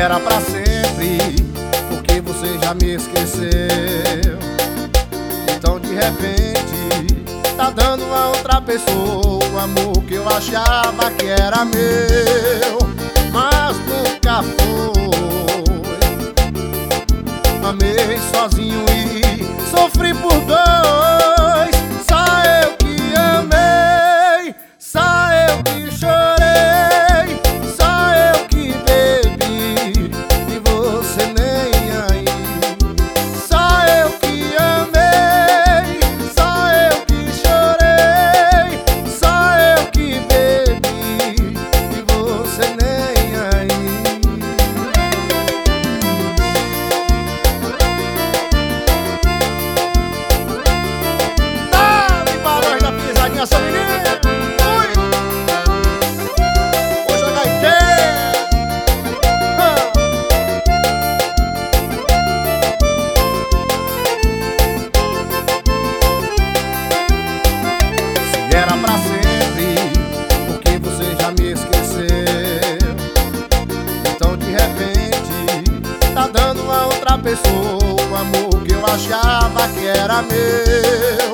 era pra sempre, porque você já me esqueceu. Então de repente tá dando a outra pessoa o amor que eu achava que era meu, mas nunca foi. Amei sozinho e sofri por dois. Só eu que amei, só eu que chorei, só eu que bebi e você nem aí. Só eu que amei, só eu que chorei, só eu que bebi e você nem aí. Dá-me barões da pisadinha, sua menina. Era pra sempre, porque você já me esqueceu. Então de repente tá dando a outra pessoa o amor que eu achava que era meu,